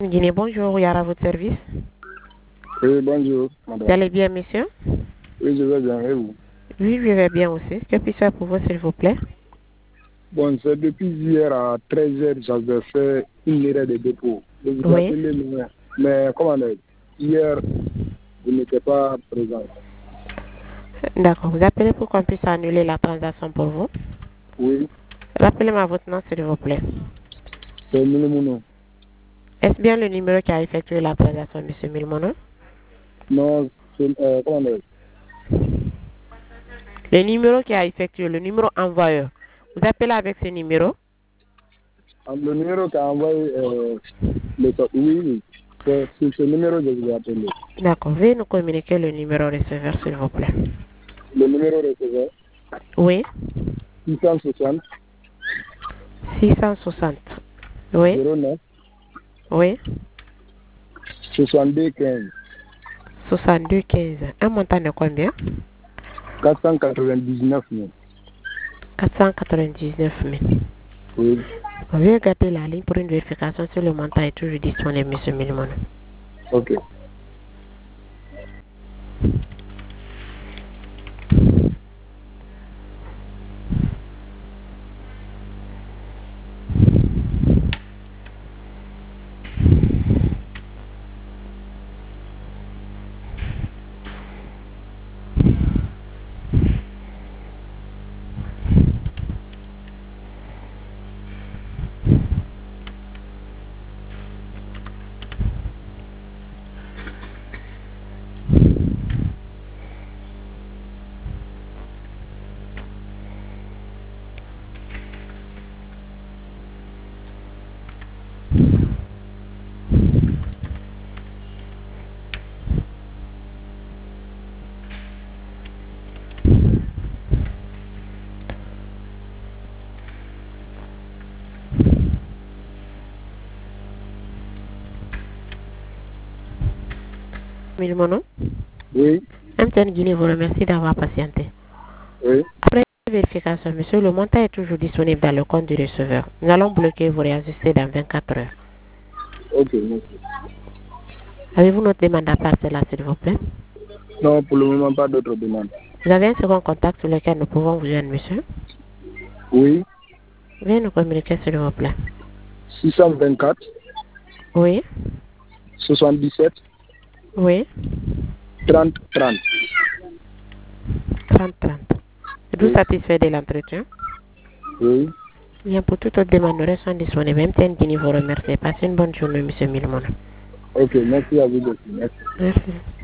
Guinée, bonjour, Yara, à votre service. Oui, bonjour, madame. Vous allez bien, monsieur? Oui, je vais bien, et vous? Oui, je vais bien aussi. Que puis-je faire pour vous, s'il vous plaît? Bon, c'est depuis hier à 13h, j'avais fait une erreur de dépôt. Je vous ai Oui. appelé, mais comment dire, hier, vous n'étiez pas présent. D'accord. Vous appelez pour qu'on puisse annuler la transaction pour vous? Oui, Rappelez-moi votre nom, s'il vous plaît. c'est Milmono. Est-ce bien le numéro qui a effectué la transaction, monsieur Milmono? Non, c'est, comment dire, Le numéro qui a effectué, le numéro envoyeur. Vous appelez avec ce numéro? le numéro qu'a envoyé le top, oui, c'est sur ce numéro que je vous ai appelé. D'accord. Veuillez nous communiquer le numéro receveur, s'il vous plaît. Le numéro receveur, Oui. 660 660. Oui. 09 Oui. 62 15 62 15. Un montant de combien? 499 000. 499 000. Oui, Veuillez garder la ligne pour une vérification si le montant est toujours disponible, monsieur Milmono. ok. Milmono, Oui, MTN Guinée vous remercie d'avoir patienté. oui, Après vérification, monsieur, le montant est toujours disponible dans le compte du receveur. Nous allons bloquer et vous réajuster dans 24 heures. ok, merci. Avez-vous notre demande à part cela, s'il vous plaît? Non, pour le moment, pas d'autres demandes. Vous avez un second contact sur lequel nous pouvons vous joindre, monsieur? Oui, Veuillez nous communiquer, s'il vous plaît. 624 Oui, 77 oui, 30 30. 30 30. Êtes-vous Oui, satisfait de l'entretien? oui. Bien, pour toute autre demande, nous restons disponibles. MTN Guinée vous remercie. Passez une bonne journée, monsieur Milmono. Ok, merci à vous aussi. Merci. Merci.